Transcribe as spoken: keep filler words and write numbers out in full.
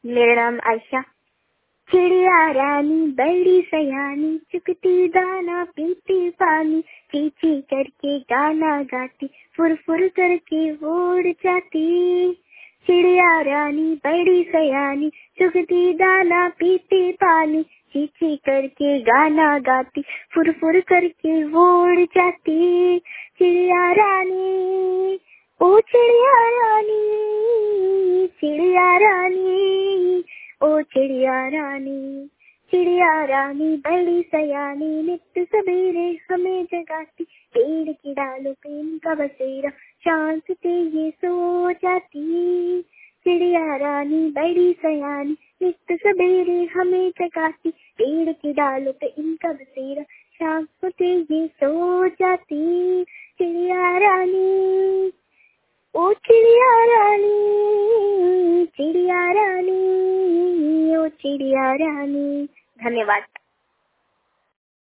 मेरा नाम आयशा। चिड़िया रानी बड़ी सयानी, चुगती दाना पीती पानी, ची ची करके गाना गाती, फुर फुर करके उड़ जाती। चिड़िया रानी बड़ी सयानी, चुगती दाना पीती पानी, ची ची करके गाना गाती, फुर फुर करके उड़ जाती। चिड़िया रानी, ओ चिड़िया रानी, चिड़िया रानी, ओ चिड़िया रानी। चिड़िया रानी बड़ी सयानी, नित्य सवेरे हमें जगाती, पेड़ की डालों पे इनका बसेरा, शांत से ये सो जाती। चिड़िया रानी बड़ी सयानी, नित्य सवेरे हमें जगाती, पेड़ की डालों पे इनका बसेरा, शांत से ये सो जाती। चिड़िया रानी, ओ चिड़िया रानी, चिड़िया रानी, ओ चिड़िया रानी। धन्यवाद।